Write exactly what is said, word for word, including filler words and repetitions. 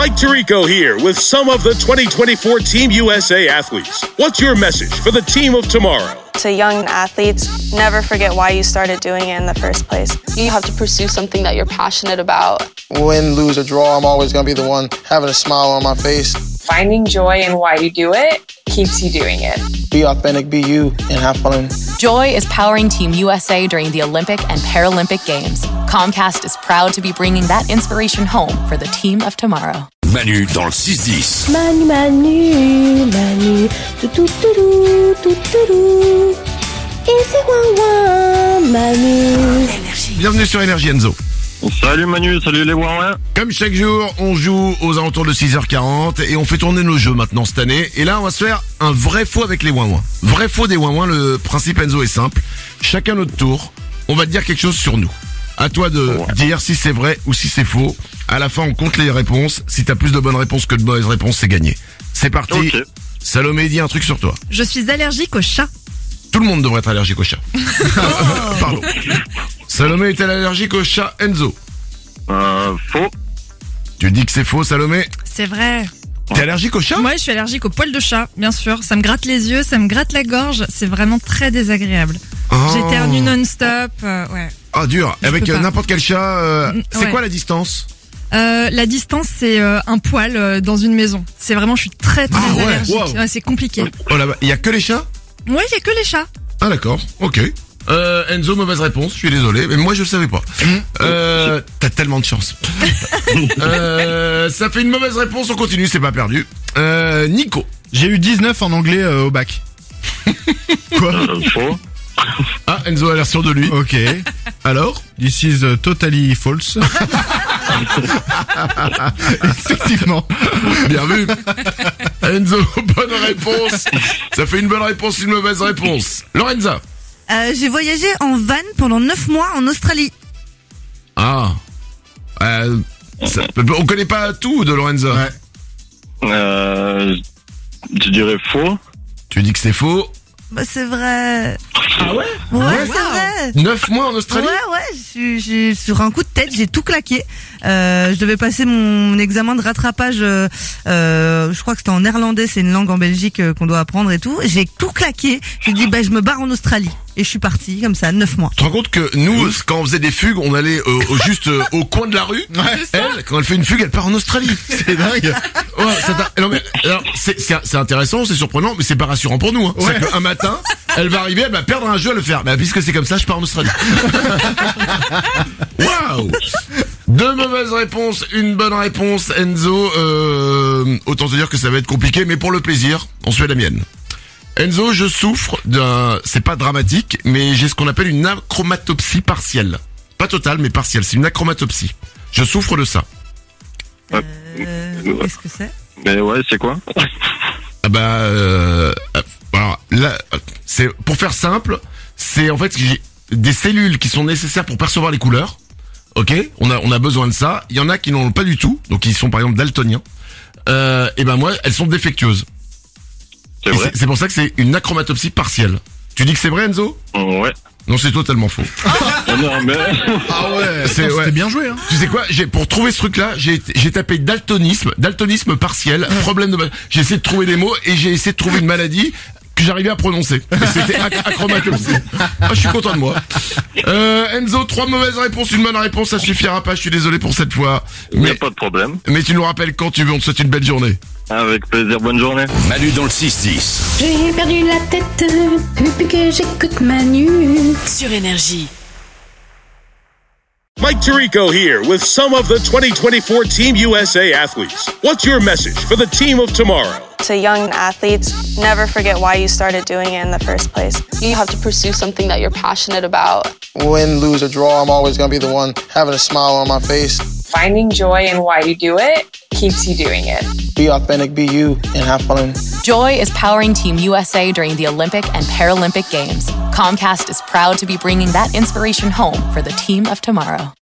Mike Tirico here with some of the twenty twenty-four Team U S A athletes. What's your message for the team of tomorrow? To young athletes, never forget why you started doing it in the first place. You have to pursue something that you're passionate about. Win, lose, or draw, I'm always going to be the one having a smile on my face. Finding joy in why you do it keeps you doing it. Be authentic, be you, and have fun. Joy is powering Team U S A during the Olympic and Paralympic Games. Comcast is proud to be bringing that inspiration home for the team of tomorrow. Manu dans le six dix. Manu, Manu, Manu, tout, tout, tout, tout, tout, tout, tout. Et c'est ouin, ouin, Manu. Bienvenue sur Énergie, Enzo. Salut Manu, salut les ouin-ouin. Comme chaque jour, on joue aux alentours de six heures quarante et on fait tourner nos jeux maintenant cette année. Et là, on va se faire un vrai faux avec les ouin-ouin. Vrai faux des ouin-ouin, le principe Enzo est simple. Chacun notre tour, on va te dire quelque chose sur nous. À toi de ouais. dire si c'est vrai ou si c'est faux. À la fin, on compte les réponses. Si t'as plus de bonnes réponses que de mauvaises réponses, c'est gagné. C'est parti. Okay. Salomé, dis un truc sur toi. Je suis allergique aux chats. Tout le monde devrait être allergique aux chats. Pardon. Salomé est-elle allergique aux chats, Enzo? Euh, faux. Tu dis que c'est faux, Salomé? C'est vrai. T'es allergique aux chats? Moi, je suis allergique aux poils de chat, bien sûr. Ça me gratte les yeux, ça me gratte la gorge. C'est vraiment très désagréable. Oh. J'éternue non-stop. Euh, ouais. Ah, oh, dur. Je Avec euh, n'importe quel chat, euh, c'est ouais. quoi la distance? Euh, la distance, c'est euh, un poil euh, dans une maison. C'est vraiment, je suis très très ah, ouais. allergique. Wow. Ouais, c'est compliqué. Oh là-bas, il y a que les chats? Ouais, il y a que les chats. Ah d'accord, ok. Euh, Enzo, mauvaise réponse, je suis désolé, mais moi je le savais pas. Euh, t'as tellement de chance. euh, ça fait une mauvaise réponse, on continue, c'est pas perdu. Euh, Nico. J'ai eu dix-neuf en anglais euh, au bac. Quoi? Euh, faux. Ah, Enzo a l'air sûr de lui. Ok. Alors? This is uh, totally false. Effectivement. Bien vu. Enzo, bonne réponse. Ça fait une bonne réponse, une mauvaise réponse. Lorenza. Euh, j'ai voyagé en van pendant neuf mois en Australie. Ah. Euh, ça, on connaît pas tout de Lorenza. Ouais. Euh, tu dirais faux. Tu dis que c'est faux. Bah c'est vrai. Ah ouais? Ouais, ouais c'est wow. vrai. Neuf mois en Australie? Ouais, ouais, je suis, je, sur un coup de tête, j'ai tout claqué. Euh, je devais passer mon examen de rattrapage, euh, euh, je crois que c'était en néerlandais, c'est une langue en Belgique euh, qu'on doit apprendre et tout. J'ai tout claqué. J'ai dit, bah je me barre en Australie. Et je suis partie, comme ça, neuf mois. Tu te rends compte que nous, quand on faisait des fugues, on allait euh, au, juste euh, au coin de la rue. Ouais. Elle, quand elle fait une fugue, elle part en Australie. C'est dingue. Ouais, c'est, non, mais, alors, c'est, c'est, c'est intéressant, c'est surprenant, mais c'est pas rassurant pour nous. Hein. Ouais. C'est qu'un matin, elle va arriver, elle va perdre un jeu à le faire. Bah, puisque c'est comme ça, je pars en Australie. Waouh! Deux mauvaises réponses, une bonne réponse, Enzo. Euh, autant te dire que ça va être compliqué, mais pour le plaisir, on se fait la mienne. Enzo, je souffre d'un... C'est pas dramatique, mais j'ai ce qu'on appelle une achromatopsie partielle. Pas totale, mais partielle. C'est une achromatopsie. Je souffre de ça. Euh, qu'est-ce que c'est? Mais ouais, c'est quoi? Ah bah... Euh, alors, là, c'est, pour faire simple, c'est en fait j'ai des cellules qui sont nécessaires pour percevoir les couleurs. Ok, on a on a besoin de ça. Il y en a qui n'en ont pas du tout, donc ils sont par exemple daltoniens. Euh, et ben moi, elles sont défectueuses. C'est vrai. C'est, c'est pour ça que c'est une achromatopsie partielle. Tu dis que c'est vrai, Enzo? Ouais. Non, c'est totalement faux. non, mais... Ah ouais, c'est, Attends, ouais. C'était bien joué, hein. Tu sais quoi, j'ai, pour trouver ce truc-là, j'ai, j'ai tapé daltonisme, daltonisme partiel, mmh. problème de, j'ai essayé de trouver des mots et j'ai essayé de trouver une maladie que j'arrivais à prononcer. Et c'était ac- achromatopsie. Ah, je suis content de moi. Euh, Enzo, trois mauvaises réponses, une bonne réponse, ça suffira pas, je suis désolé pour cette fois. Il n'y a mais, pas de problème. Mais tu nous rappelles quand tu veux, on te souhaite une belle journée. Avec plaisir, bonne journée. Manu dans le six dix. J'ai perdu la tête depuis que j'écoute Manu. Sur Énergie. Mike Tirico here with some of the twenty twenty-four Team U S A athletes. What's your message for the team of tomorrow? To young athletes, never forget why you started doing it in the first place. You have to pursue something that you're passionate about. Win, lose, or draw, I'm always going to be the one having a smile on my face. Finding joy in why you do it keeps you doing it. Be authentic, be you, and have fun. Joy is powering Team U S A during the Olympic and Paralympic Games. Comcast is proud to be bringing that inspiration home for the team of tomorrow.